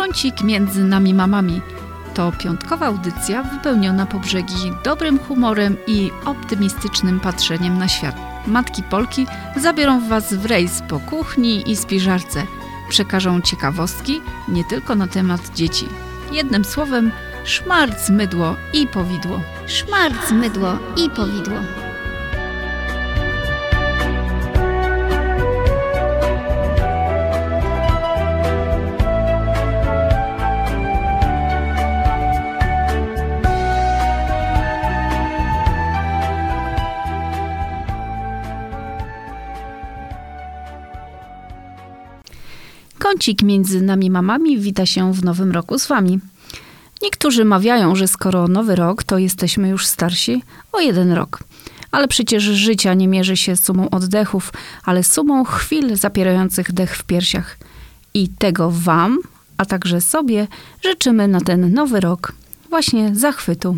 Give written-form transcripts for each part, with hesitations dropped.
Kącik między nami mamami to piątkowa audycja wypełniona po brzegi dobrym humorem i optymistycznym patrzeniem na świat. Matki Polki zabiorą Was w rejs po kuchni i spiżarce. Przekażą ciekawostki nie tylko na temat dzieci. Jednym słowem, szmarc, mydło i powidło. Szmarc, mydło i powidło. Kącik między nami mamami wita się w nowym roku z Wami. Niektórzy mawiają, że skoro nowy rok, to jesteśmy już starsi o 1 rok. Ale przecież życia nie mierzy się sumą oddechów, ale sumą chwil zapierających dech w piersiach. I tego Wam, a także sobie życzymy na ten nowy rok właśnie zachwytu.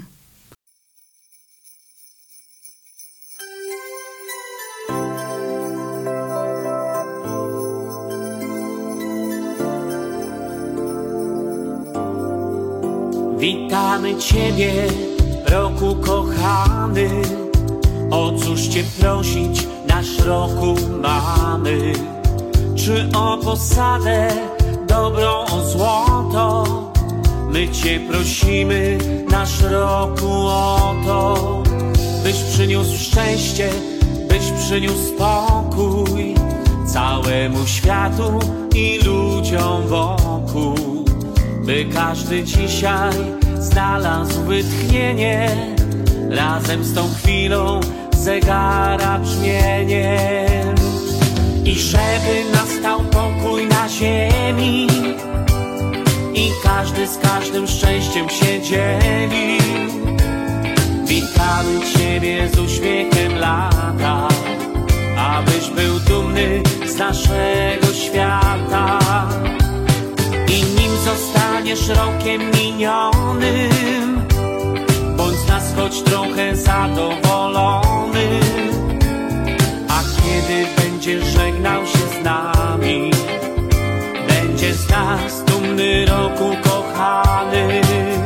Witamy Ciebie, roku kochany. O cóż Cię prosić, nasz roku mamy? Czy o posadę dobrą, o złoto? My Cię prosimy, nasz roku o to. Byś przyniósł szczęście, byś przyniósł spokój całemu światu i ludziom wokół. By każdy dzisiaj znalazł wytchnienie razem z tą chwilą zegara brzmieniem. I żeby nastał pokój na ziemi i każdy z każdym szczęściem się dzielił. Witamy Ciebie z uśmiechem lata, abyś był dumny z naszego świata. I nim zostaniesz rokiem minionym, bądź z nas choć trochę zadowolony. A kiedy będziesz żegnał się z nami, będzie z nas dumny roku kochany.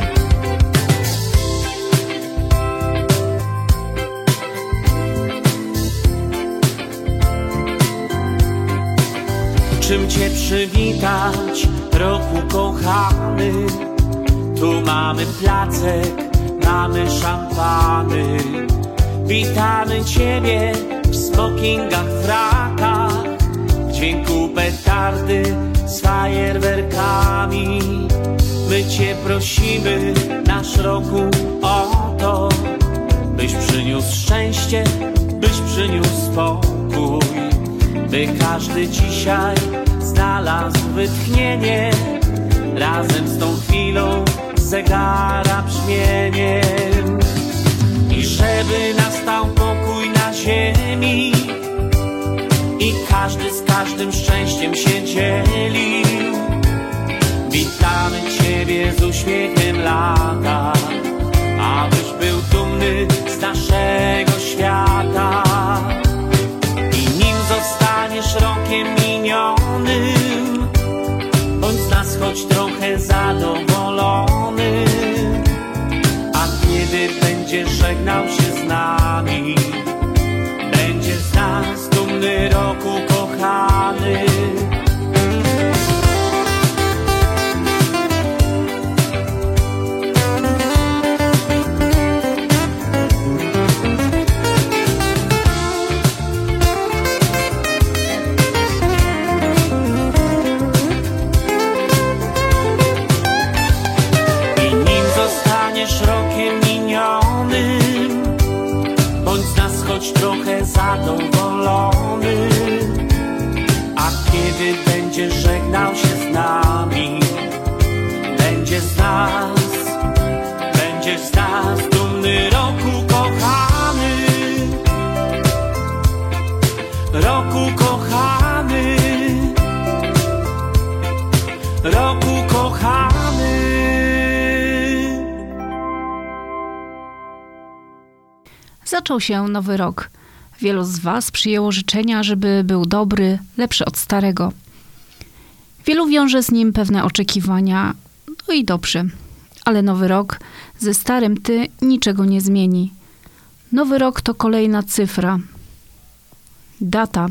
Czym Cię przywitać, roku kochany? Tu mamy placek, mamy szampany. Witamy Ciebie w smokingach, frakach, w dźwięku petardy z fajerwerkami. My Cię prosimy, nasz roku o to, byś przyniósł szczęście, byś przyniósł spokój. By każdy dzisiaj znalazł wytchnienie razem z tą chwilą zegara brzmieniem. I żeby nastał pokój na ziemi i każdy z każdym szczęściem się dzielił. Witamy Ciebie z uśmiechem lata, abyś był dumny z naszego świata. Zostaniesz rokiem minionym, bądź z nas choć trochę zadowolony. A kiedy będziesz żegnał się z nami, będzie z nas dumny roku kochany. Choć trochę zadowolony. A kiedy będziesz żegnał się z nami, będzie z nas dumny roku kochany. Roku kochany, roku kochany. Zaczął się nowy rok. Wielu z Was przyjęło życzenia, żeby był dobry, lepszy od starego. Wielu wiąże z nim pewne oczekiwania, no i dobrze. Ale nowy rok ze starym ty niczego nie zmieni. Nowy rok to kolejna cyfra, data,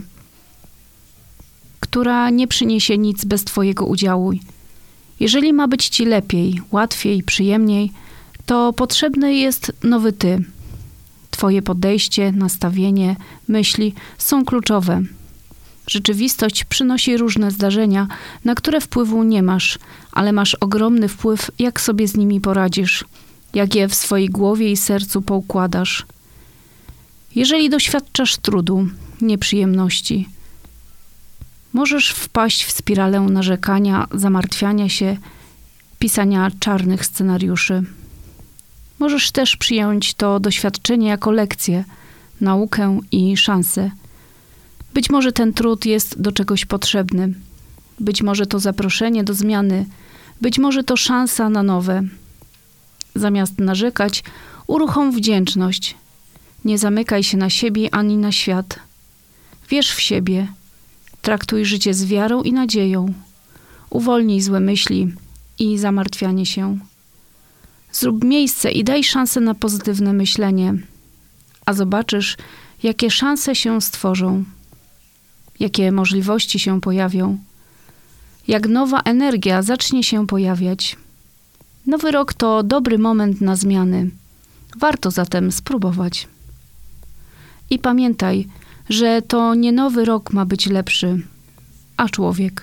która nie przyniesie nic bez twojego udziału. Jeżeli ma być ci lepiej, łatwiej, przyjemniej, to potrzebny jest nowy ty. Twoje podejście, nastawienie, myśli są kluczowe. Rzeczywistość przynosi różne zdarzenia, na które wpływu nie masz, ale masz ogromny wpływ, jak sobie z nimi poradzisz, jak je w swojej głowie i sercu poukładasz. Jeżeli doświadczasz trudu, nieprzyjemności, możesz wpaść w spiralę narzekania, zamartwiania się, pisania czarnych scenariuszy. Możesz też przyjąć to doświadczenie jako lekcję, naukę i szansę. Być może ten trud jest do czegoś potrzebny. Być może to zaproszenie do zmiany. Być może to szansa na nowe. Zamiast narzekać, uruchom wdzięczność. Nie zamykaj się na siebie ani na świat. Wierz w siebie. Traktuj życie z wiarą i nadzieją. Uwolnij złe myśli i zamartwianie się. Zrób miejsce i daj szansę na pozytywne myślenie. A zobaczysz, jakie szanse się stworzą. Jakie możliwości się pojawią. Jak nowa energia zacznie się pojawiać. Nowy rok to dobry moment na zmiany. Warto zatem spróbować. I pamiętaj, że to nie nowy rok ma być lepszy, a człowiek.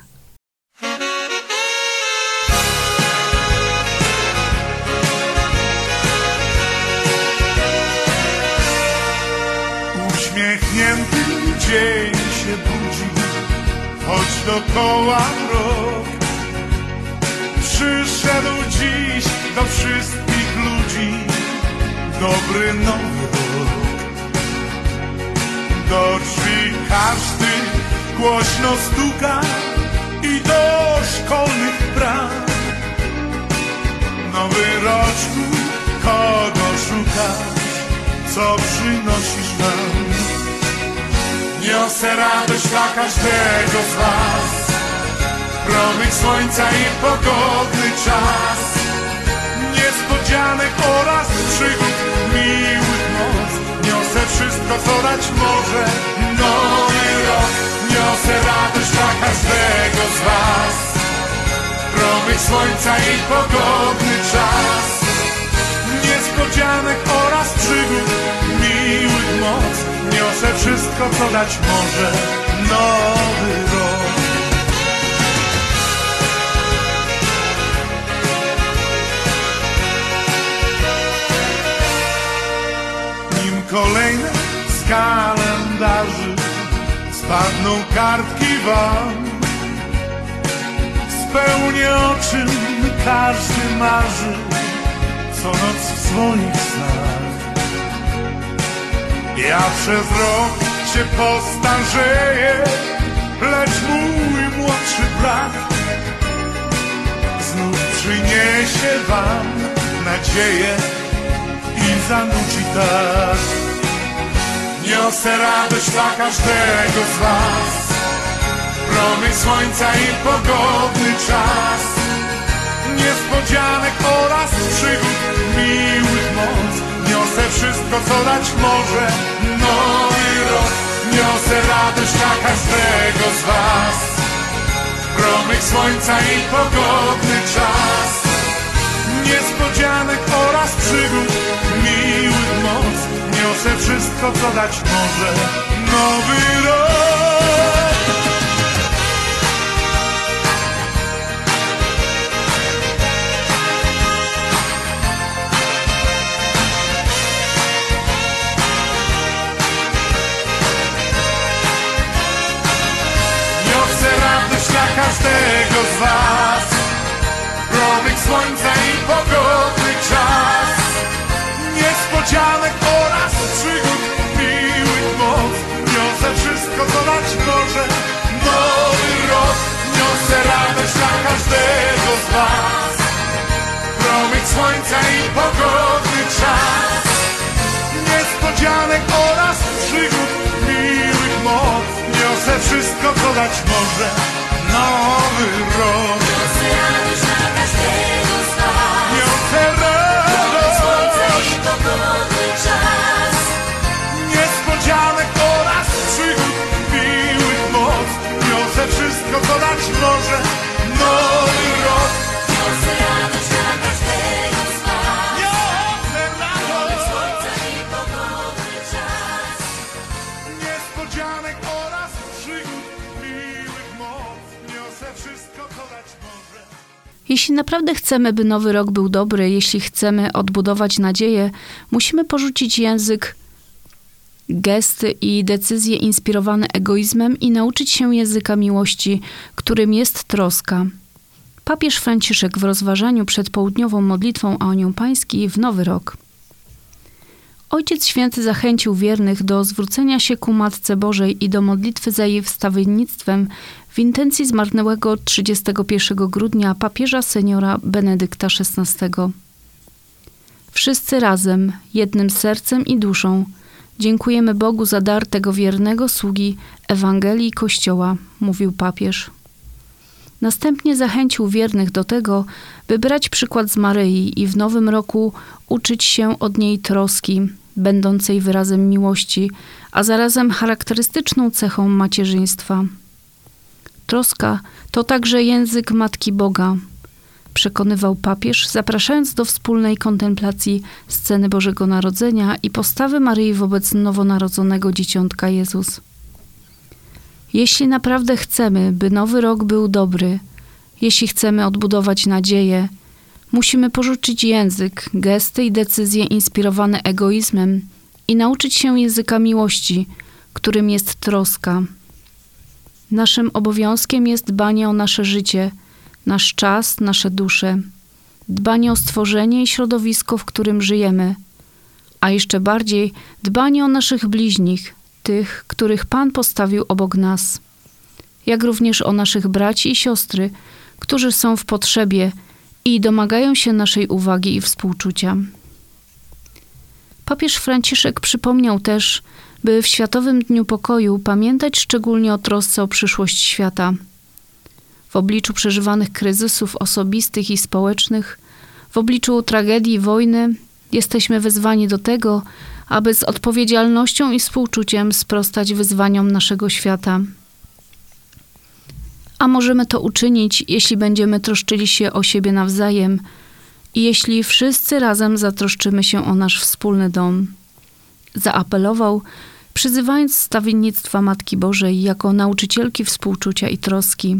Uśmiechnięty dzień się budzi, choć dokoła mrok. Przyszedł dziś do wszystkich ludzi dobry nowy rok. Do drzwi każdy głośno stuka i do szkolnych bram. Nowy roczku, kogo szukasz, co przynosisz nam? Niosę radość dla każdego z was, promyk słońca i pogodny czas, niespodzianek oraz przygód miłych noc. Niosę wszystko, co dać może nowy rok. Niosę radość dla każdego z was, promyk słońca i pogodny czas, niespodzianek oraz przygód miłych noc. Niosę wszystko, co dać może nowy rok. Nim kolejne z kalendarzy spadną kartki wam, spełnię o czym każdy marzy co noc w swoich snach. Ja przez rok się postarzeję, lecz mój młodszy brat znów przyniesie wam nadzieję i zanudzi tak. Niosę radość dla każdego z was, promyk słońca i pogodny czas, niespodzianek oraz przygód miłych moc. Niosę wszystko, co dać może nowy rok. Niosę radość dla każdego z was, promyk słońca i pogodny czas, niespodzianek oraz przygód miłych moc. Niosę wszystko, co dać może nowy rok. Dla każdego z was, promyk słońca i pogodny czas, niespodzianek oraz przygód miłych moc. Niosę wszystko, co dać może nowy rok. Niosę radość dla każdego z was, promyk słońca i pogodny czas, niespodzianek oraz przygód miłych moc. Niosę wszystko, co dać może nowy rok. Niosę radość dla każdego z was. Niosę radość, Słońce i pogodny czas. niespodzianek oraz przygód miłych moc. Niosę wszystko, co dać może nowy rok. Niosę radość dla każdego z was. Niosę radość, Słońce i pogodny czas. niespodzianek oraz przygód miłych moc. Niosę wszystko, co dać może. Jeśli naprawdę chcemy, by nowy rok był dobry, jeśli chcemy odbudować nadzieję, musimy porzucić język, gesty i decyzje inspirowane egoizmem i nauczyć się języka miłości, którym jest troska. Papież Franciszek w rozważaniu przed południową modlitwą Anioł Pański w Nowy Rok. Ojciec Święty zachęcił wiernych do zwrócenia się ku Matce Bożej i do modlitwy za jej wstawiennictwem w intencji zmarłego 31 grudnia papieża seniora Benedykta XVI. Wszyscy razem, jednym sercem i duszą, dziękujemy Bogu za dar tego wiernego sługi Ewangelii Kościoła, mówił papież. Następnie zachęcił wiernych do tego, by brać przykład z Maryi i w nowym roku uczyć się od niej troski, będącej wyrazem miłości, a zarazem charakterystyczną cechą macierzyństwa. Troska to także język Matki Boga, przekonywał papież, zapraszając do wspólnej kontemplacji sceny Bożego Narodzenia i postawy Maryi wobec nowonarodzonego dzieciątka Jezus. Jeśli naprawdę chcemy, by nowy rok był dobry, jeśli chcemy odbudować nadzieję, musimy porzucić język, gesty i decyzje inspirowane egoizmem i nauczyć się języka miłości, którym jest troska. Naszym obowiązkiem jest dbanie o nasze życie, nasz czas, nasze dusze, dbanie o stworzenie i środowisko, w którym żyjemy, a jeszcze bardziej dbanie o naszych bliźnich, tych, których Pan postawił obok nas, jak również o naszych braci i siostry, którzy są w potrzebie i domagają się naszej uwagi i współczucia. Papież Franciszek przypomniał też, by w Światowym Dniu Pokoju pamiętać szczególnie o trosce o przyszłość świata. W obliczu przeżywanych kryzysów osobistych i społecznych, w obliczu tragedii wojny, jesteśmy wezwani do tego, aby z odpowiedzialnością i współczuciem sprostać wyzwaniom naszego świata. A możemy to uczynić, jeśli będziemy troszczyli się o siebie nawzajem i jeśli wszyscy razem zatroszczymy się o nasz wspólny dom. Zaapelował, przyzywając wstawiennictwa Matki Bożej jako nauczycielki współczucia i troski.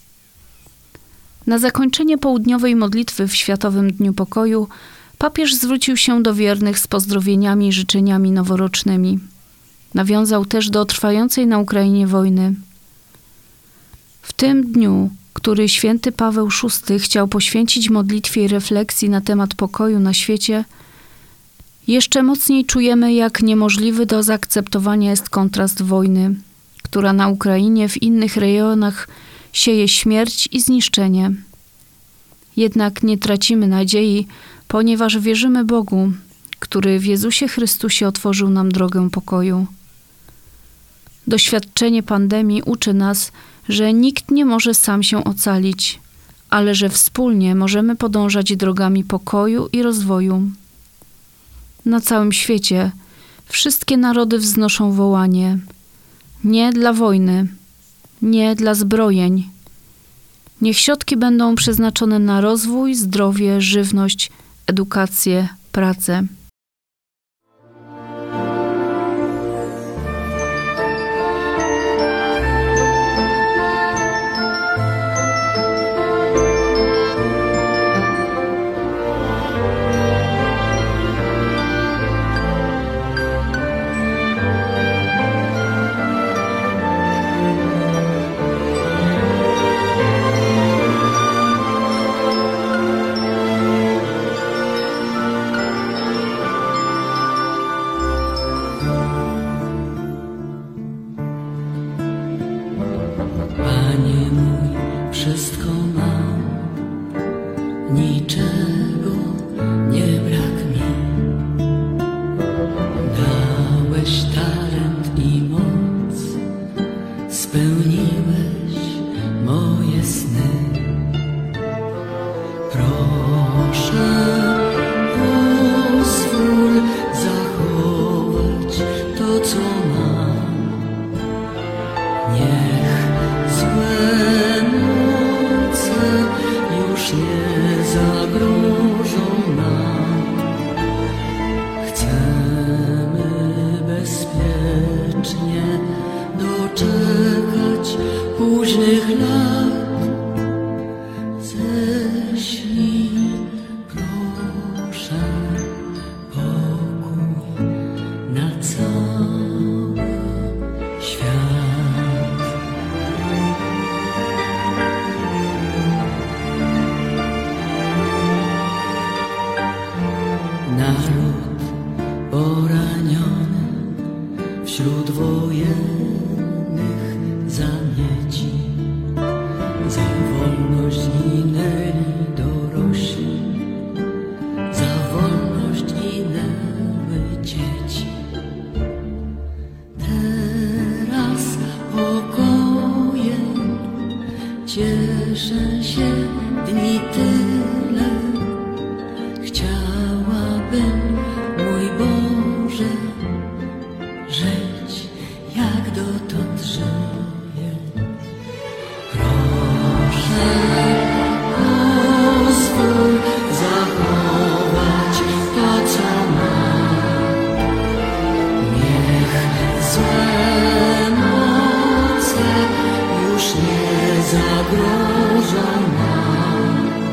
Na zakończenie południowej modlitwy w Światowym Dniu Pokoju papież zwrócił się do wiernych z pozdrowieniami i życzeniami noworocznymi. Nawiązał też do trwającej na Ukrainie wojny. W tym dniu, który święty Paweł VI chciał poświęcić modlitwie i refleksji na temat pokoju na świecie, jeszcze mocniej czujemy, jak niemożliwy do zaakceptowania jest kontrast wojny, która na Ukrainie w innych rejonach sieje śmierć i zniszczenie. Jednak nie tracimy nadziei, ponieważ wierzymy Bogu, który w Jezusie Chrystusie otworzył nam drogę pokoju. Doświadczenie pandemii uczy nas, że nikt nie może sam się ocalić, ale że wspólnie możemy podążać drogami pokoju i rozwoju. Na całym świecie wszystkie narody wznoszą wołanie: nie dla wojny, nie dla zbrojeń. Niech środki będą przeznaczone na rozwój, zdrowie, żywność, edukację, pracę. Panie mój, wszystko mam, niczego nie brak mi. Dałeś talent i moc, spełniłeś moje już nie zagrożą nam. Chcemy bezpiecznie doczekać późnych lat. Ześlij, proszę, pokój na cały świat. Naród poraniony wśród wojennych zamieci, za wolność ginęli dorośli, za wolność ginęły dzieci. Teraz pokojem cieszę się dni tyle. Chciałabym, mój Boże, żyć jak dotąd żyję. Proszę, pozwól zachować to, co mam. Niech złe moce już nie zagrożą nam.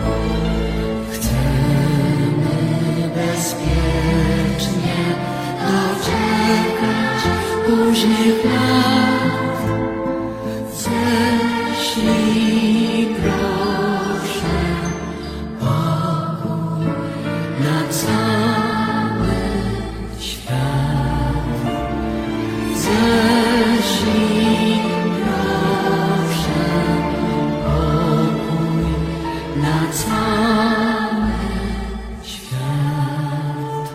Chcemy bezpiecznie doczekać późnych lat. Ześlij, proszę, pokój na cały świat. Ześlij, proszę, pokój na cały świat.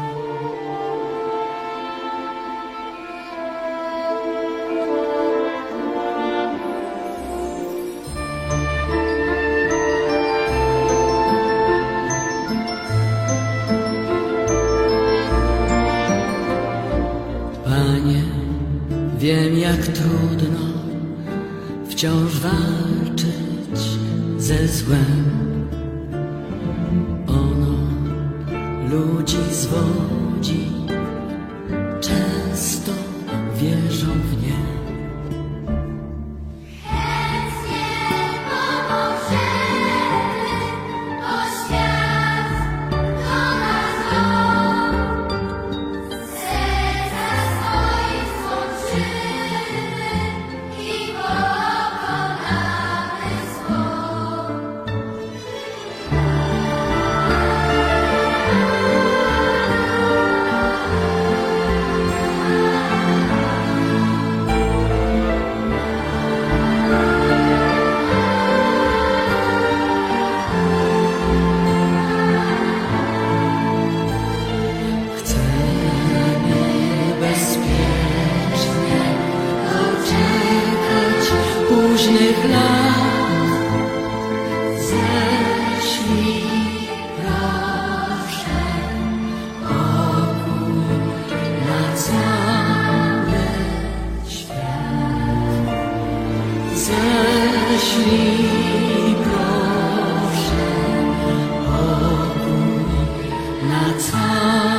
Panie, wiem, jak trudno wciąż walczyć ze złem. Ono ludzi zwodzi, często wierzą w nie. Późnych lat ześlij, proszę, pokój na cały świat. Ześlij, proszę, pokój na cały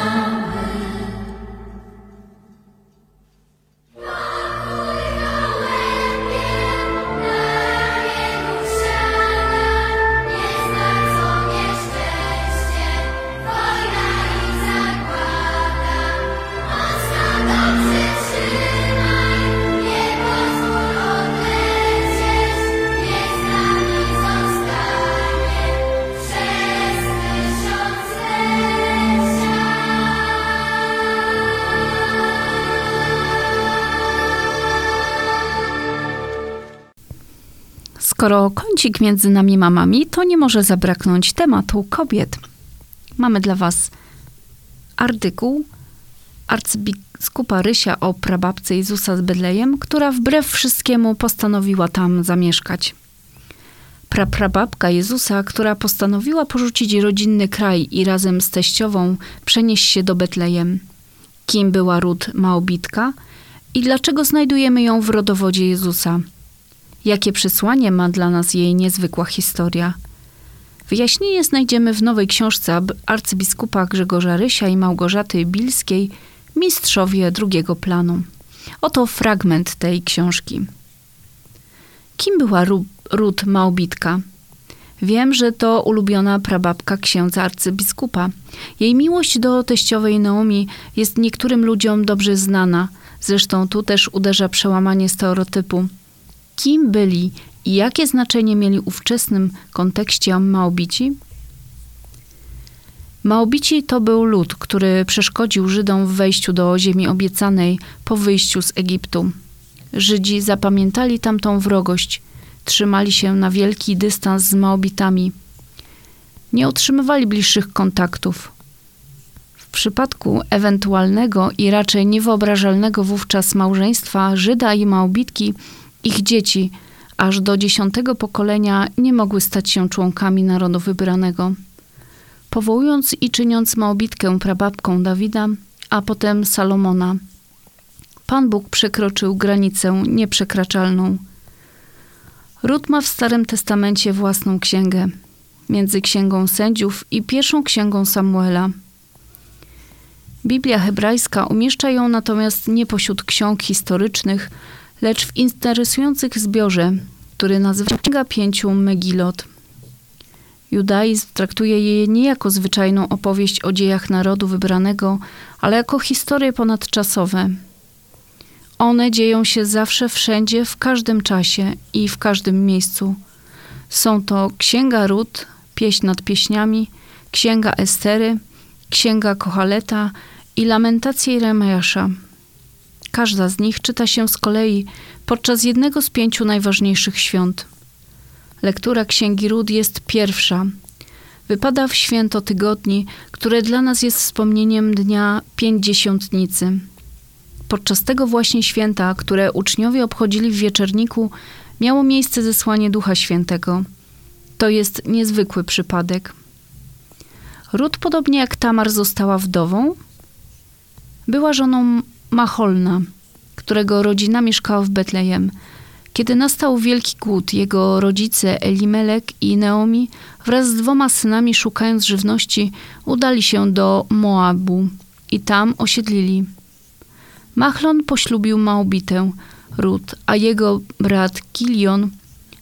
Skoro kącik między nami mamami, to nie może zabraknąć tematu kobiet. Mamy dla was artykuł arcybiskupa Rysia o prababce Jezusa z Betlejem, która wbrew wszystkiemu postanowiła tam zamieszkać. Prababka Jezusa, która postanowiła porzucić rodzinny kraj i razem z teściową przenieść się do Betlejem. Kim była Rut Moabitka i dlaczego znajdujemy ją w rodowodzie Jezusa? Jakie przesłanie ma dla nas jej niezwykła historia? Wyjaśnienie znajdziemy w nowej książce arcybiskupa Grzegorza Rysia i Małgorzaty Bilskiej Mistrzowie drugiego planu. Oto fragment tej książki. Kim była Rut Małbitka? Wiem, że to ulubiona prababka księdza arcybiskupa. Jej miłość do teściowej Naomi jest niektórym ludziom dobrze znana. Zresztą tu też uderza przełamanie stereotypu. Kim byli i jakie znaczenie mieli w ówczesnym kontekście Moabici? Moabici to był lud, który przeszkodził Żydom w wejściu do ziemi obiecanej po wyjściu z Egiptu. Żydzi zapamiętali tamtą wrogość, trzymali się na wielki dystans z Moabitami. Nie utrzymywali bliższych kontaktów. W przypadku ewentualnego i raczej niewyobrażalnego wówczas małżeństwa Żyda i Moabitki, ich dzieci aż do 10. pokolenia nie mogły stać się członkami narodu wybranego. Powołując i czyniąc Moabitkę prababką Dawida, a potem Salomona, Pan Bóg przekroczył granicę nieprzekraczalną. Rut ma w Starym Testamencie własną księgę, między Księgą Sędziów i pierwszą Księgą Samuela. Biblia hebrajska umieszcza ją natomiast nie pośród ksiąg historycznych, lecz w interesującym zbiorze, który nazywa się Księga Pięciu Megilot. Judaizm traktuje je nie jako zwyczajną opowieść o dziejach narodu wybranego, ale jako historie ponadczasowe. One dzieją się zawsze, wszędzie, w każdym czasie i w każdym miejscu. Są to Księga Rut, Pieśń nad pieśniami, Księga Estery, Księga Kohaleta i Lamentacje Jeremiasza. Każda z nich czyta się z kolei podczas jednego z 5 najważniejszych świąt. Lektura Księgi Rut jest pierwsza. Wypada w święto tygodni, które dla nas jest wspomnieniem dnia Pięćdziesiątnicy. Podczas tego właśnie święta, które uczniowie obchodzili w wieczorniku, miało miejsce zesłanie Ducha Świętego. To jest niezwykły przypadek. Rut, podobnie jak Tamar, została wdową. Była żoną Macholna, którego rodzina mieszkała w Betlejem. Kiedy nastał wielki głód, jego rodzice Elimelek i Naomi wraz z 2 synami, szukając żywności, udali się do Moabu i tam osiedlili. Machlon poślubił Moabitę Rut, a jego brat Kilion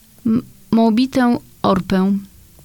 Moabitę Orpę.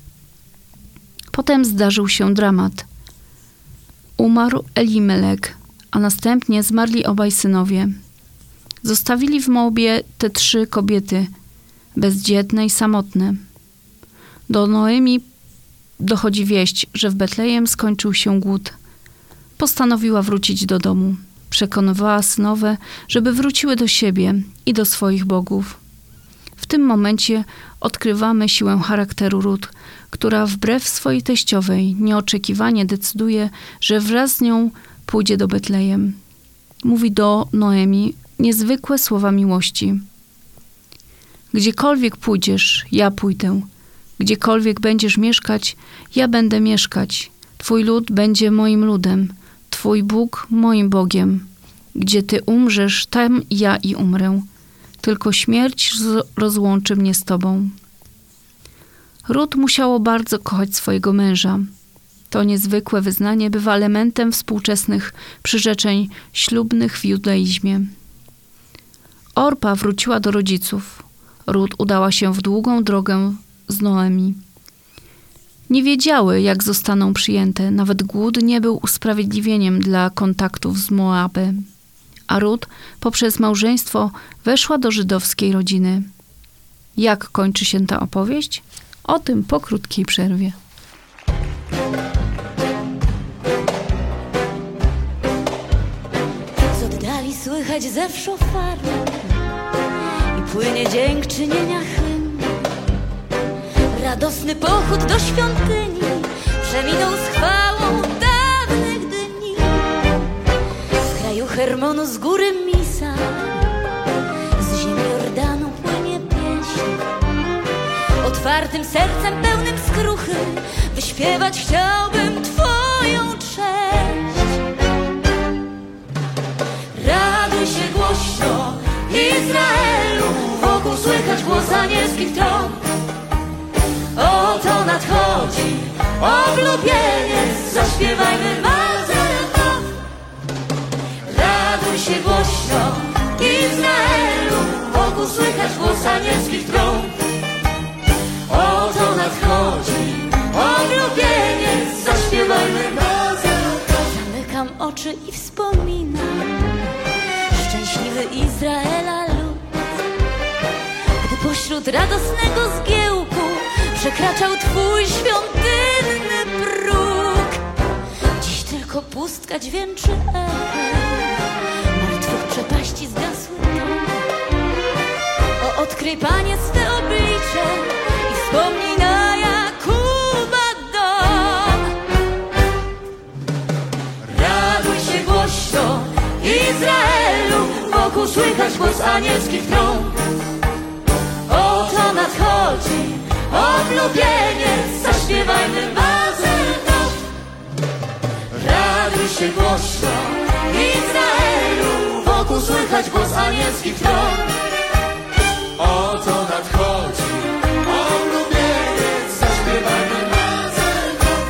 Potem zdarzył się dramat. Umarł Elimelek, a następnie zmarli obaj synowie. Zostawili w Moabie te 3 kobiety, bezdzietne i samotne. Do Noemi dochodzi wieść, że w Betlejem skończył się głód. Postanowiła wrócić do domu. Przekonywała synowe, żeby wróciły do siebie i do swoich bogów. W tym momencie odkrywamy siłę charakteru Rut, która wbrew swojej teściowej nieoczekiwanie decyduje, że wraz z nią pójdzie do Betlejem. Mówi do Noemi niezwykłe słowa miłości. Gdziekolwiek pójdziesz, ja pójdę. Gdziekolwiek będziesz mieszkać, ja będę mieszkać. Twój lud będzie moim ludem, Twój Bóg moim Bogiem. Gdzie Ty umrzesz, tam ja i umrę. Tylko śmierć rozłączy mnie z Tobą. Rut musiało bardzo kochać swojego męża. To niezwykłe wyznanie bywa elementem współczesnych przyrzeczeń ślubnych w judaizmie. Orpa wróciła do rodziców. Rut udała się w długą drogę z Noemi. Nie wiedziały, jak zostaną przyjęte. Nawet głód nie był usprawiedliwieniem dla kontaktów z Moabem. A Rut poprzez małżeństwo weszła do żydowskiej rodziny. Jak kończy się ta opowieść? O tym po krótkiej przerwie. Z oddali słychać zew szofaru i płynie dziękczynienia hymn. Radosny pochód do świątyni przeminął z chwałą dawnych dni. Z kraju Hermonu, z góry Misa, z ziemi Jordanu płynie pieśń. Otwartym sercem pełnym skruchy wyśpiewać chciałbym Twoją cześć. Raduj się głośno, Izraelu, wokół słychać głos anielskich trąb. Oto nadchodzi oblubieniec, zaśpiewajmy Mazel Tov. Raduj się głośno, Izraelu, wokół słychać głos anielskich trąb. Oto nadchodzi oblubieniec, zaśpiewajmy Mazel Tov. Zamykam oczy i wspominam szczęśliwy Izraela lud, gdy pośród radosnego zgiełku przekraczał Twój świątynny próg. Dziś tylko pustka dźwięczy echem, martwych przepaści zgasły dom. O, odkryj, Panie, swe oblicze i wspomnij na Jakuba dom. Raduj się głośno, Izraelu, wokół słychać głos anielskich trąb. Oto nadchodzi oblubieniec, zaśpiewajmy Mazel Tov. Raduj się głośno, Izraelu, wokół słychać głos anielskich trąb. Oto nadchodzi oblubieniec, zaśpiewajmy Mazel Tov.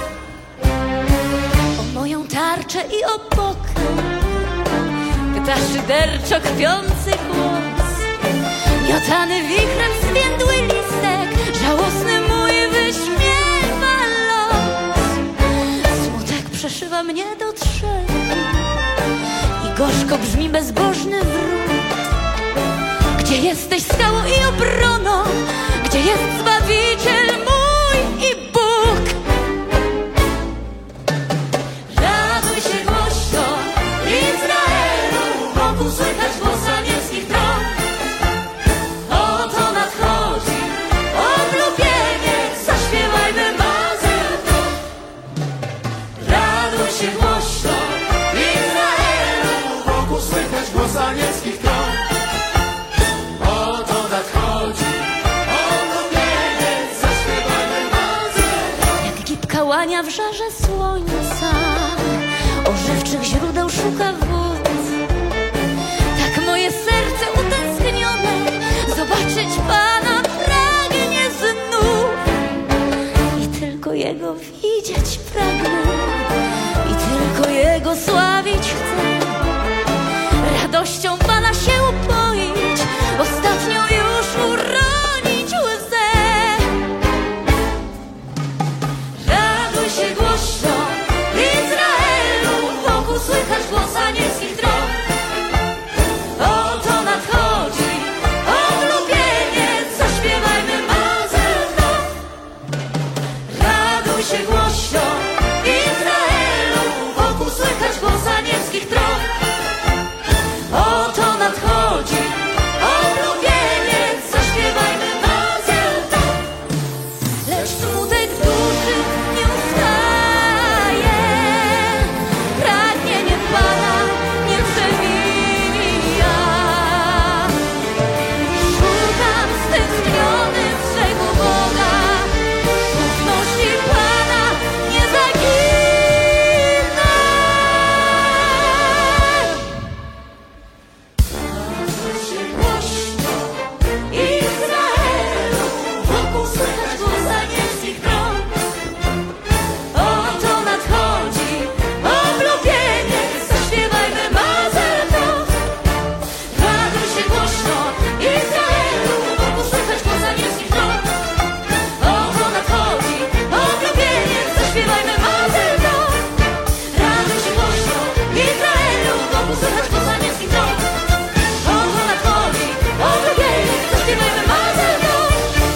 O moją tarczę i o pokrów pyta szyderczo krwiący głos. Miotany wichrem zwiędły listek, żałosny mój wyśmiewa los. Smutek przeszywa mnie do trzeci i gorzko brzmi bezbożny wróg. Gdzie jesteś skałą i obroną? Gdzie jest Zbawiciel mój i Bóg? Raduj się głośno, Izraelu, wokół słychać głos anielskich trąb. Oto nadchodzi oblubieniec, zaśpiewajmy Mazel Tov. Raduj się głośno, Izraelu, Wokół słychać głos anielskich trąb. Oto nadchodzi oblubieniec, zaśpiewajmy Mazel Tov. jak gipka łania w żarze słońca, ożywczych źródeł szuka wód. Tak moje serce utęsknione zobaczyć Pana pragnie znów. I tylko Jego widzieć pragnę, i tylko Jego sławić chcę. Radością Pana się upoić, ostatnią już uronić łzę. Raduj się głośno, Izraelu, wokół słychać głos anielskich trąb. Oto nadchodzi oblubieniec, zaśpiewajmy Mazel Tov. Raduj się głośno, Izraelu, wokół słychać głos anielskich trąb. Oto nadchodzi oblubieniec, zaśpiewajmy Mazel Tov. Lecz smutek duszy nie ustaje, pragnienie Pana nie przemija. Szukam stęskniony swego Boga, ufności Pana nie zaginę. Raduj się głośno, Izraelu, wokół słychać głos anielskich trąb. Oto nadchodzi oblubieniec, zaśpiewajmy Mazel Tov. Raduj się głośno, Izraelu, wokół słychać głos anielskich trąb. Oto nadchodzi oblubieniec, zaśpiewajmy Mazel Tov. Raduj się głośno, Izraelu, wokół słychać głos anielskich trąb. Oto nadchodzi oblubieniec, zaśpiewajmy Mazel Tov.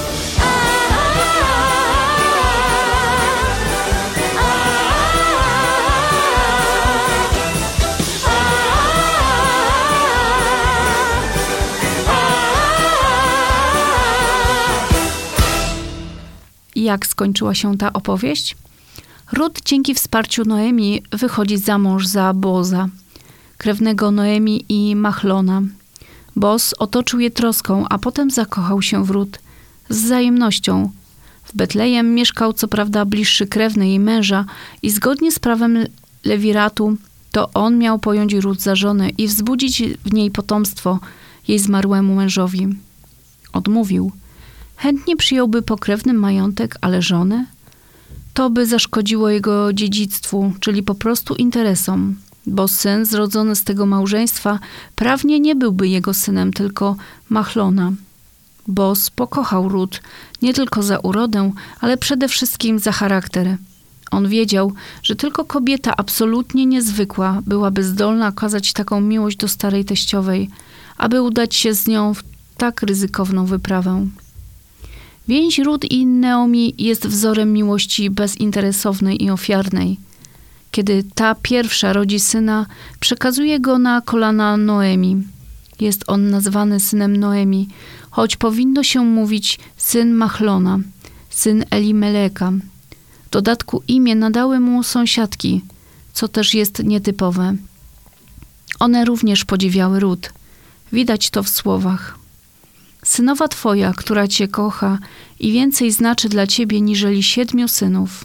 Jak skończyła się ta opowieść? Rut dzięki wsparciu Noemi wychodzi za mąż za Boza, krewnego Noemi i Machlona. Boz otoczył je troską, a potem zakochał się w Rut z wzajemnością. W Betlejem mieszkał co prawda bliższy krewny jej męża i zgodnie z prawem lewiratu to on miał pojąć Rut za żonę i wzbudzić w niej potomstwo jej zmarłemu mężowi. Odmówił. Chętnie przyjąłby pokrewny majątek, ale żonę? To by zaszkodziło jego dziedzictwu, czyli po prostu interesom, bo syn zrodzony z tego małżeństwa prawnie nie byłby jego synem, tylko Machlona. Boz pokochał Rut nie tylko za urodę, ale przede wszystkim za charakter. On wiedział, że tylko kobieta absolutnie niezwykła byłaby zdolna okazać taką miłość do starej teściowej, aby udać się z nią w tak ryzykowną wyprawę. Więź Rut i Naomi jest wzorem miłości bezinteresownej i ofiarnej. Kiedy ta pierwsza rodzi syna, przekazuje go na kolana Noemi. Jest on nazwany synem Noemi, choć powinno się mówić syn Machlona, syn Elimeleka. W dodatku imię nadały mu sąsiadki, co też jest nietypowe. One również podziwiały Rut. Widać to w słowach. Synowa twoja, która cię kocha i więcej znaczy dla ciebie niżeli 7 synów.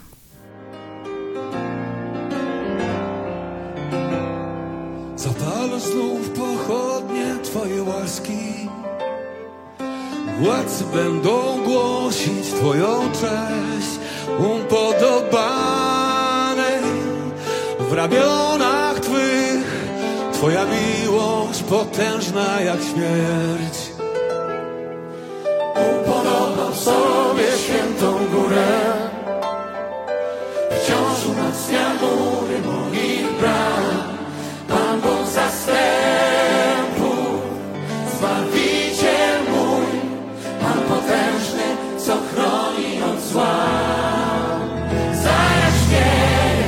Zapalę znów pochodnie Twoje łaski. Władcy będą głosić Twoją cześć. Upodobanej w ramionach Twych Twoja miłość potężna jak śmierć. Upodobał sobie świętą górę, wciąż umacnia mury moich bram. Pan Bóg zastępu, Zbawiciel mój, Pan potężny, co chroni od zła. Zajaśnieje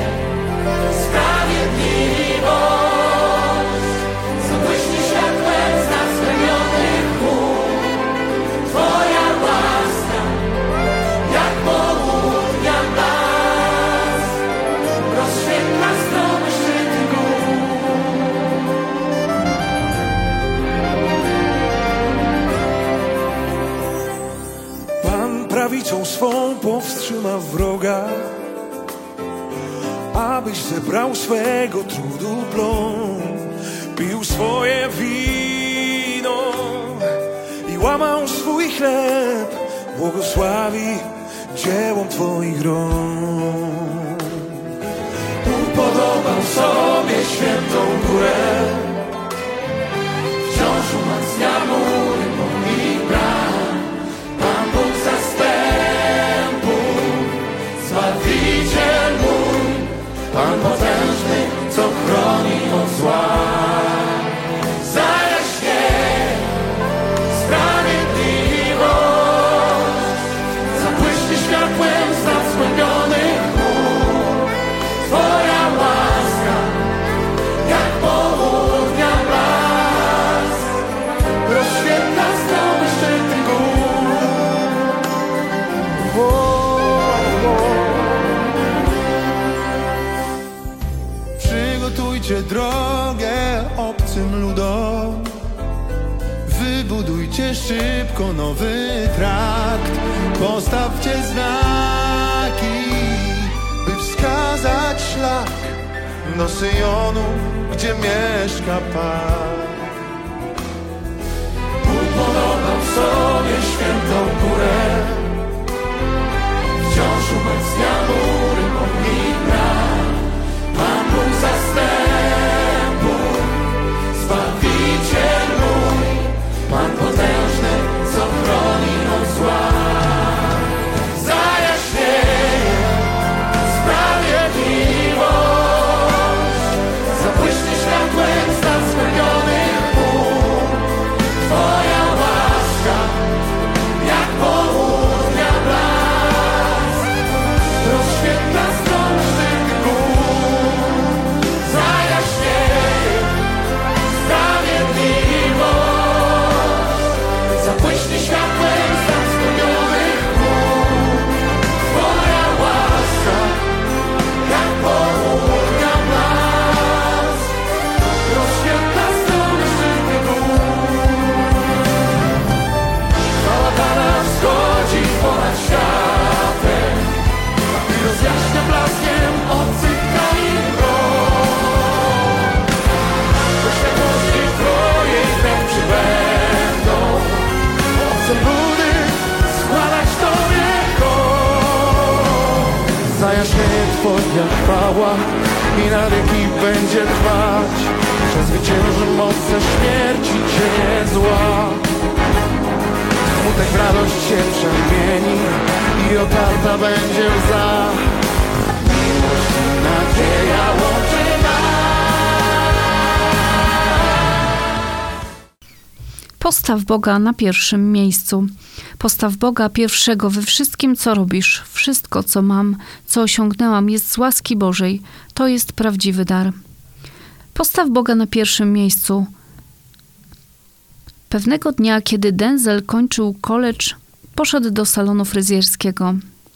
sprawiedliwość, zabłyśnie światłem z nas spełnionych chmur. Twoja łaska, jak południa blask, rozświetla strome szczyty gór. Pan prawicą swą powstrzyma wroga, abyś zebrał swego trudu plon, pił swoje wino i łamał swój chleb, błogosławi dziełom Twoich rąk. Upodobał sobie świętą górę, wciąż umacnia mury moich bram. Pan Bóg zastępu, Zbawiciel mój, Pan potężny, co chroni od zła. Zajaśnieje sprawiedliwość, zabłyśnie światłem z nad spełnionych chmur. Twoja łaska, jak południa blask, rozświetla strome szczyty gór. Przygotujcie drogę obcym ludom, wybudujcie szybko nowy trakt, postawcie znaki, by wskazać szlak do Syjonu, gdzie mieszka Pan. Upodobał sobie świętą górę, wciąż umacnia mury moich bram. Pan Bóg zastępu, Zbawiciel mój, Pan potężny, co chroni od zła. Zajaśnieje sprawiedliwość, zabłyśnie światłem z nad spełnionych chmur. Twoja łaska, jak południa blask, zajaśnieje Twoja chwała i na wieki będzie trwać. Przezwycięży moce śmierci, cienie zła. Smutek w radość się przemieni i otarta będzie łza. Miłość i nadzieja łączy nas. Postaw Boga na pierwszym miejscu. Postaw Boga pierwszego we wszystkim, co robisz. Wszystko, co mam, co osiągnęłam, jest z łaski Bożej. To jest prawdziwy dar. Postaw Boga na pierwszym miejscu. Pewnego dnia, kiedy Denzel kończył college, poszedł do salonu fryzjerskiego.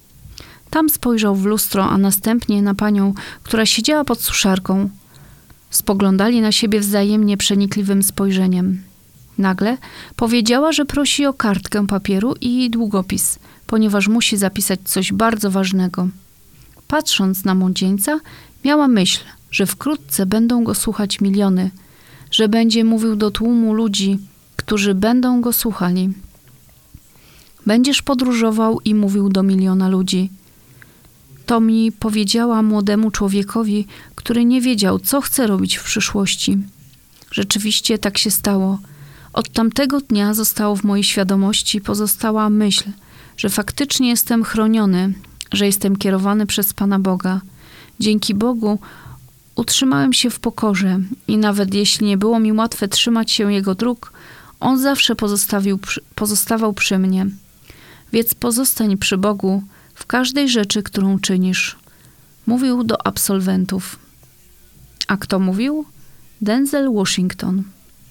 Tam spojrzał w lustro, a następnie na panią, która siedziała pod suszarką. Spoglądali na siebie wzajemnie przenikliwym spojrzeniem. Nagle powiedziała, że prosi o kartkę papieru i długopis, ponieważ musi zapisać coś bardzo ważnego. Patrząc na młodzieńca, miała myśl, że wkrótce będą go słuchać miliony, że będzie mówił do tłumu ludzi, którzy będą go słuchali. Będziesz podróżował i mówił do miliona ludzi. To mi powiedziała młodemu człowiekowi, który nie wiedział, co chce robić w przyszłości. Rzeczywiście tak się stało. Od tamtego dnia zostało w mojej świadomości pozostała myśl, że faktycznie jestem chroniony, że jestem kierowany przez Pana Boga. Dzięki Bogu utrzymałem się w pokorze i nawet jeśli nie było mi łatwe trzymać się Jego dróg, On zawsze pozostawał przy mnie. Więc pozostań przy Bogu w każdej rzeczy, którą czynisz. Mówił do absolwentów. A kto mówił? Denzel Washington.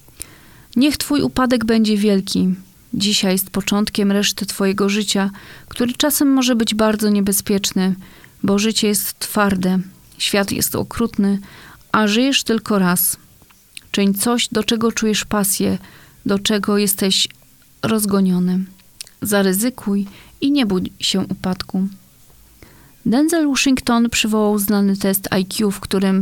Niech Twój upadek będzie wielki. Dzisiaj jest początkiem reszty Twojego życia, który czasem może być bardzo niebezpieczny, bo życie jest twarde, świat jest okrutny, a żyjesz tylko raz. Czyń coś, do czego czujesz pasję, do czego jesteś rozgoniony. Zaryzykuj i nie bój się upadku. Denzel Washington przywołał znany test IQ, w którym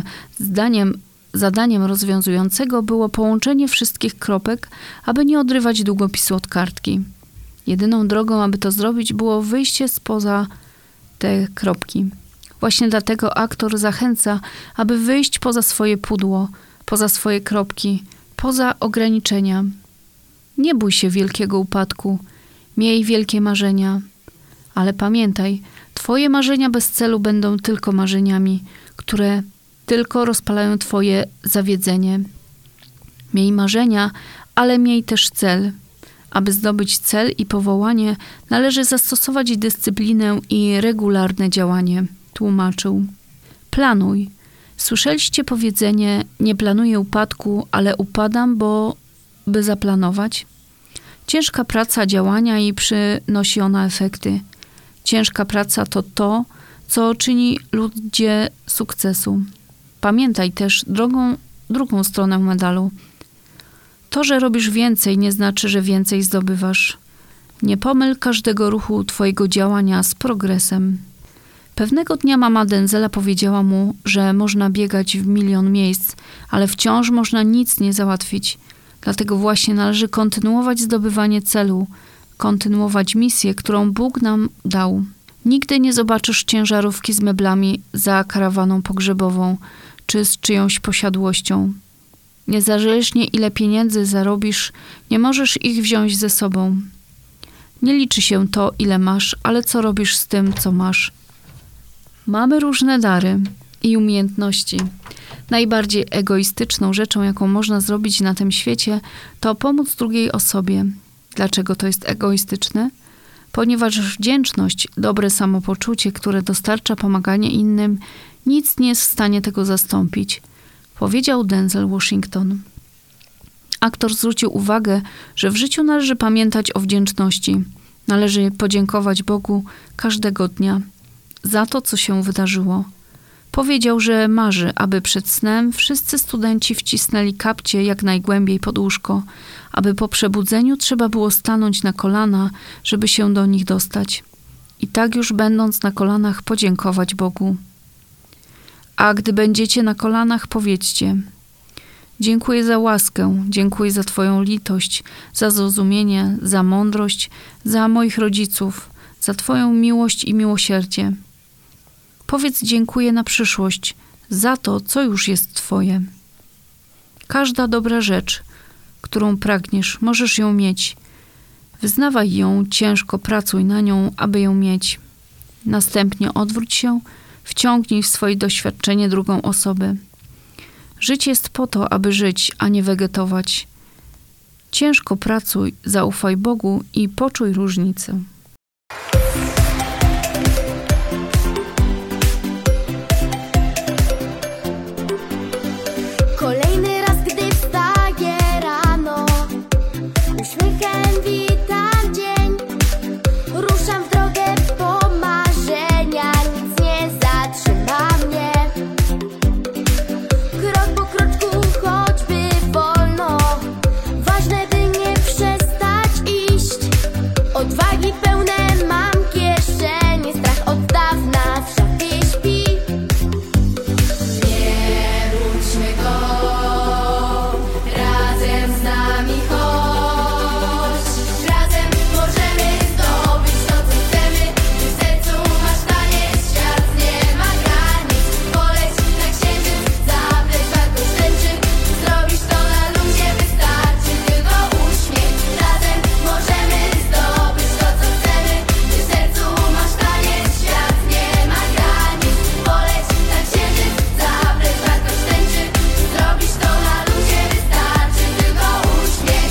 zadaniem rozwiązującego było połączenie wszystkich kropek, aby nie odrywać długopisu od kartki. Jedyną drogą, aby to zrobić, było wyjście spoza te kropki. Właśnie dlatego aktor zachęca, aby wyjść poza swoje pudło, poza swoje kropki, poza ograniczenia. Nie bój się wielkiego upadku, miej wielkie marzenia, ale pamiętaj, Twoje marzenia bez celu będą tylko marzeniami, które tylko rozpalają Twoje zawiedzenie. Miej marzenia, ale miej też cel. Aby zdobyć cel i powołanie, należy zastosować dyscyplinę i regularne działanie, tłumaczył. Planuj. Słyszeliście powiedzenie, nie planuję upadku, ale upadam, by zaplanować? Ciężka praca działania i przynosi ona efekty. Ciężka praca to to, co czyni ludzie sukcesu. Pamiętaj też drugą stronę medalu. To, że robisz więcej, nie znaczy, że więcej zdobywasz. Nie pomyl każdego ruchu Twojego działania z progresem. Pewnego dnia mama Denzela powiedziała mu, że można biegać w milion miejsc, ale wciąż można nic nie załatwić. Dlatego właśnie należy kontynuować zdobywanie celu, kontynuować misję, którą Bóg nam dał. Nigdy nie zobaczysz ciężarówki z meblami za karawaną pogrzebową, czy z czyjąś posiadłością. Niezależnie ile pieniędzy zarobisz, nie możesz ich wziąć ze sobą. Nie liczy się to, ile masz, ale co robisz z tym, co masz. Mamy różne dary i umiejętności. Najbardziej egoistyczną rzeczą, jaką można zrobić na tym świecie, to pomóc drugiej osobie. Dlaczego to jest egoistyczne? Ponieważ wdzięczność, dobre samopoczucie, które dostarcza pomaganie innym, nic nie jest w stanie tego zastąpić, powiedział Denzel Washington. Aktor zwrócił uwagę, że w życiu należy pamiętać o wdzięczności. Należy podziękować Bogu każdego dnia za to, co się wydarzyło. Powiedział, że marzy, aby przed snem wszyscy studenci wcisnęli kapcie jak najgłębiej pod łóżko, aby po przebudzeniu trzeba było stanąć na kolana, żeby się do nich dostać. I tak już będąc na kolanach podziękować Bogu. A gdy będziecie na kolanach, powiedzcie: dziękuję za łaskę, dziękuję za Twoją litość, za zrozumienie, za mądrość, za moich rodziców, za Twoją miłość i miłosierdzie. Powiedz dziękuję na przyszłość za to, co już jest twoje. Każda dobra rzecz, którą pragniesz, możesz ją mieć. Wyznawaj ją, ciężko pracuj na nią, aby ją mieć. Następnie odwróć się, wciągnij w swoje doświadczenie drugą osobę. Życie jest po to, aby żyć, a nie wegetować. Ciężko pracuj, zaufaj Bogu i poczuj różnicę. Kolejny raz, gdy wstaję rano, uśmiechem witam dzień. Ruszam w drogę po marzenia, nic nie zatrzyma mnie. Krok po kroczku, choćby wolno, ważne, by nie przestać iść. Odwagi pełne mam kieszenie, strach od dawna w szafie śpi. Nie budźmy go, razem z nami chodź. Razem możemy zdobyć to, co chcemy. Gdy w sercu masz taniec, świat nie ma granic. Poleć na księżyc, zapleć wartość tęczy. Zrobisz to na luzie, wystarczy tylko uśmiech. Razem możemy zdobyć to, co chcemy. Gdy w sercu masz taniec, świat nie ma granic. Poleć na księżyc, zapleć wartość tęczy. Zrobisz to na luzie, wystarczy tylko uśmiech.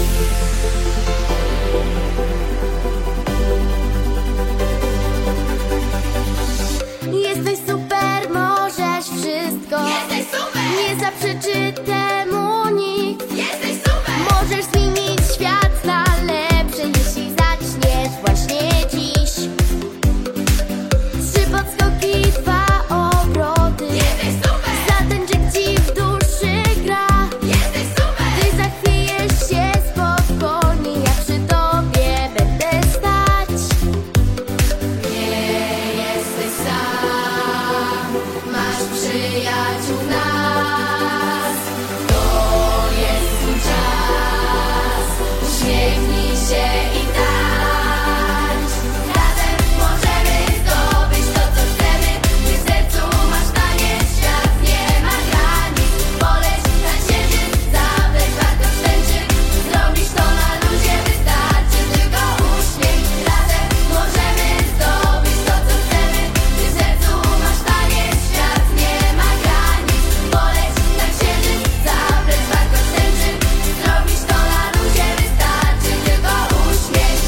Jesteś super, możesz wszystko. Jesteś super! Nie zaprzeczy temu nikt. Jesteś super! Możesz zmienić świat na lepszy, jeśli zaczniesz właśnie dziś. 3 podskoki, 2 obroty. Jesteś super! Zatęczek ci w duszy gra. Jesteś super! Ty zachwiejesz się spokojnie, ja przy tobie będę stać. Nie jesteś sam, masz przyjaciół w nas. To jest twój czas, uśmiechnij się i tańcz. Razem możemy zdobyć to, co chcemy. Gdy w sercu masz taniec, świat nie ma granic. Poleć na księżyc, zapleć wartość tęczy. Zrobisz to na luzie, wystarczy tylko uśmiech. Razem możemy zdobyć to, co chcemy. Gdy w sercu masz taniec, świat nie ma granic. Poleć na księżyc, zapleć wartość tęczy. Zrobisz to na luzie, wystarczy tylko uśmiech.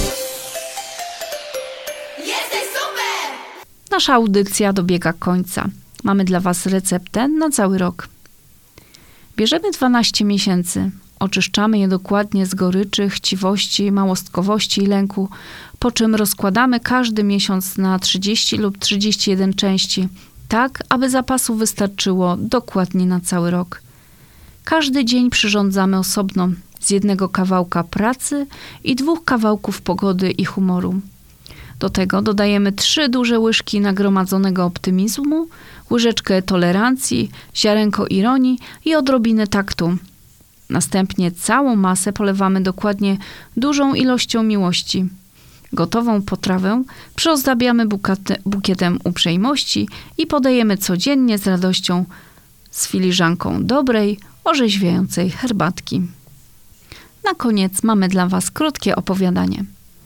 Jesteś super! Nasza audycja dobiega końca. Mamy dla was receptę na cały rok. Bierzemy 12 miesięcy. Oczyszczamy je dokładnie z goryczy, chciwości, małostkowości i lęku, po czym rozkładamy każdy miesiąc na 30 lub 31 części, tak aby zapasu wystarczyło dokładnie na cały rok. Każdy dzień przyrządzamy osobno, z jednego kawałka pracy i 2 kawałków pogody i humoru. Do tego dodajemy 3 duże łyżki nagromadzonego optymizmu, łyżeczkę tolerancji, ziarenko ironii i odrobinę taktu. Następnie całą masę polewamy dokładnie dużą ilością miłości. Gotową potrawę przyozdabiamy bukietem uprzejmości i podajemy codziennie z radością z filiżanką dobrej, orzeźwiającej herbatki. Na koniec mamy dla was krótkie opowiadanie.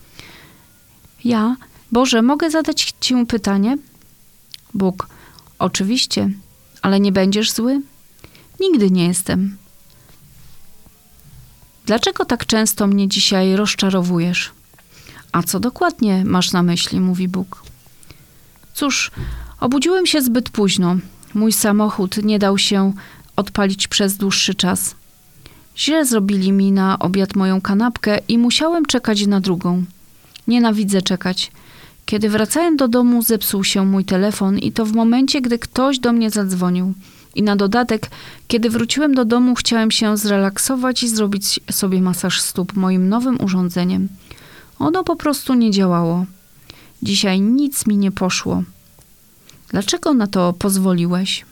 Boże, mogę zadać ci pytanie? Bóg, oczywiście, ale nie będziesz zły? Nigdy nie jestem. Dlaczego tak często mnie dzisiaj rozczarowujesz? A co dokładnie masz na myśli, mówi Bóg. Cóż, obudziłem się zbyt późno. Mój samochód nie dał się odpalić przez dłuższy czas. Źle zrobili mi na obiad moją kanapkę i musiałem czekać na drugą. Nienawidzę czekać. Kiedy wracałem do domu, zepsuł się mój telefon i to w momencie, gdy ktoś do mnie zadzwonił. I na dodatek, kiedy wróciłem do domu, chciałem się zrelaksować i zrobić sobie masaż stóp moim nowym urządzeniem. Ono po prostu nie działało. Dzisiaj nic mi nie poszło. Dlaczego na to pozwoliłeś?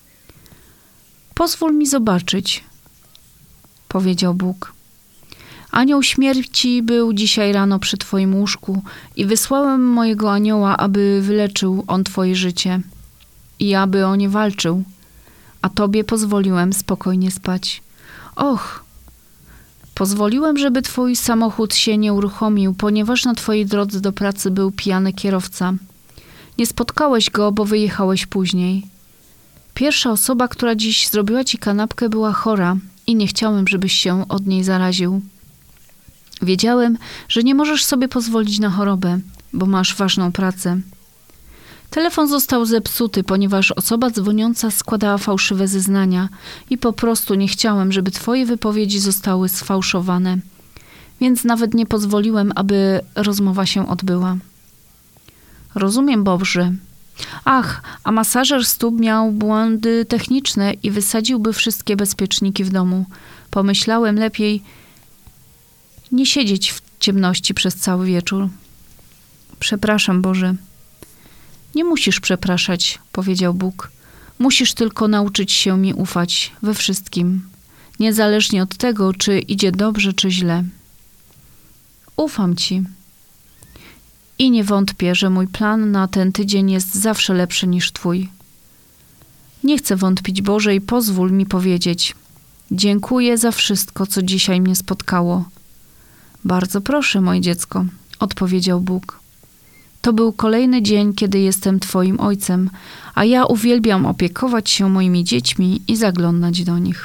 Pozwól mi zobaczyć, powiedział Bóg. Anioł śmierci był dzisiaj rano przy twoim łóżku i wysłałem mojego anioła, aby wyleczył on twoje życie i aby o nie walczył, a tobie pozwoliłem spokojnie spać. Och, pozwoliłem, żeby twój samochód się nie uruchomił, ponieważ na twojej drodze do pracy był pijany kierowca. Nie spotkałeś go, bo wyjechałeś później. Pierwsza osoba, która dziś zrobiła ci kanapkę, była chora i nie chciałem, żebyś się od niej zaraził. Wiedziałem, że nie możesz sobie pozwolić na chorobę, bo masz ważną pracę. Telefon został zepsuty, ponieważ osoba dzwoniąca składała fałszywe zeznania i po prostu nie chciałem, żeby twoje wypowiedzi zostały sfałszowane, więc nawet nie pozwoliłem, aby rozmowa się odbyła. Rozumiem, Bobrze. Ach, a masażer stóp miał błędy techniczne i wysadziłby wszystkie bezpieczniki w domu. Pomyślałem, lepiej nie siedzieć w ciemności przez cały wieczór. Przepraszam, Boże. Nie musisz przepraszać, powiedział Bóg. Musisz tylko nauczyć się mi ufać we wszystkim, niezależnie od tego, czy idzie dobrze, czy źle. Ufam ci. I nie wątpię, że mój plan na ten tydzień jest zawsze lepszy niż twój. Nie chcę wątpić, Boże, i pozwól mi powiedzieć. Dziękuję za wszystko, co dzisiaj mnie spotkało. Bardzo proszę, moje dziecko, odpowiedział Bóg. To był kolejny dzień, kiedy jestem twoim ojcem, a ja uwielbiam opiekować się moimi dziećmi i zaglądać do nich.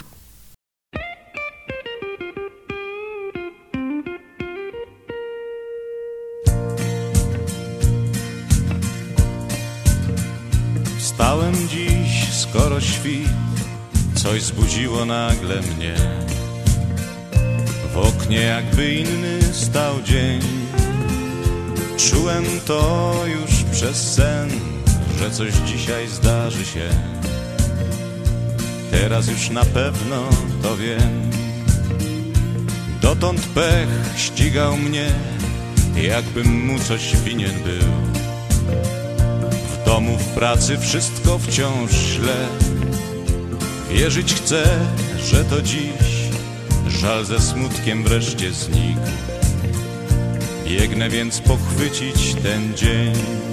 Wstałem dziś, skoro świt, coś zbudziło nagle mnie. W oknie jakby inny stał dzień. Czułem to już przez sen, że coś dzisiaj zdarzy się. Teraz już na pewno to wiem. Dotąd pech ścigał mnie, jakbym mu coś winien był. W domu, w pracy wszystko wciąż źle. Wierzyć chcę, że to dziś żal ze smutkiem wreszcie znikł. Biegnę więc pochwycić ten dzień.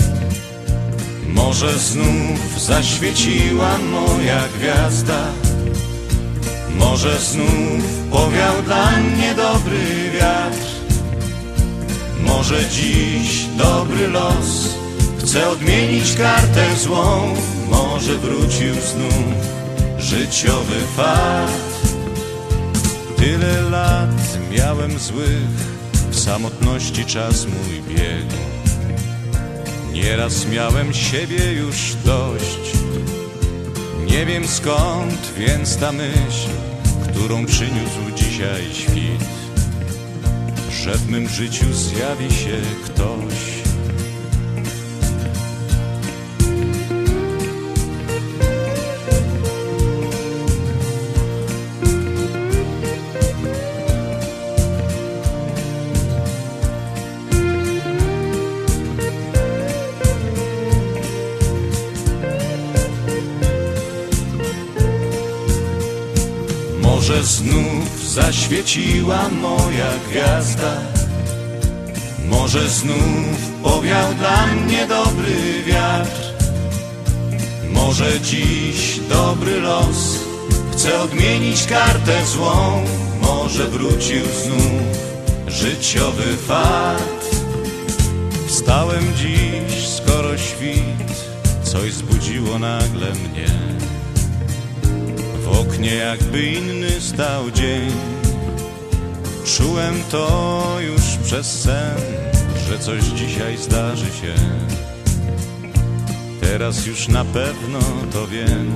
Może znów zaświeciła moja gwiazda. Może znów powiał dla mnie dobry wiatr. Może dziś dobry los chce odmienić kartę złą. Może wrócił znów życiowy fakt. Tyle lat miałem złych, w samotności czas mój biegł. Nieraz miałem siebie już dość. Nie wiem skąd więc ta myśl, którą przyniósł dzisiaj świt, że w mym życiu zjawi się ktoś. Może znów zaświeciła moja gwiazda. Może znów powiał dla mnie dobry wiatr. Może dziś dobry los chce odmienić kartę złą. Może wrócił znów życiowy fakt. Wstałem dziś, skoro świt, coś zbudziło nagle mnie. W oknie jakby inny stał dzień. Czułem to już przez sen, że coś dzisiaj zdarzy się. Teraz już na pewno to wiem.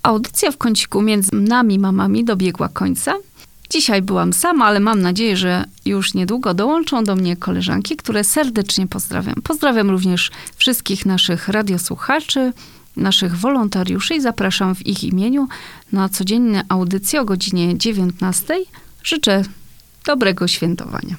audycja w kąciku między nami mamami dobiegła końca. Dzisiaj byłam sama, ale mam nadzieję, że już niedługo dołączą do mnie koleżanki, które serdecznie pozdrawiam. Pozdrawiam również wszystkich naszych radiosłuchaczy, naszych wolontariuszy i zapraszam w ich imieniu na codzienne audycje o godzinie 19. Życzę dobrego świętowania.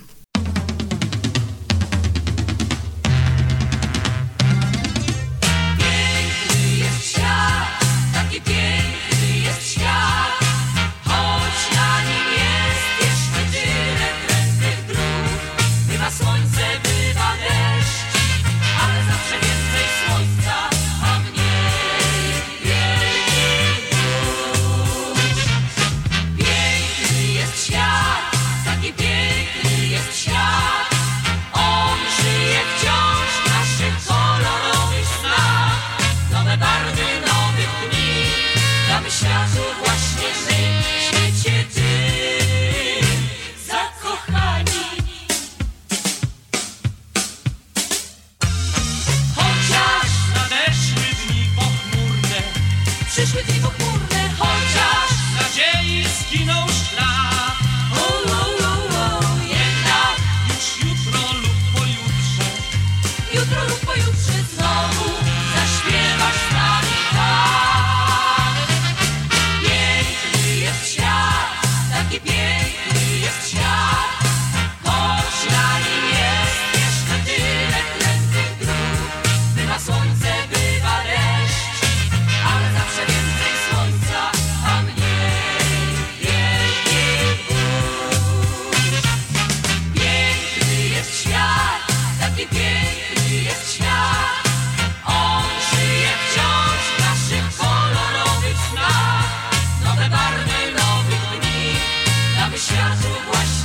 Światu właśnie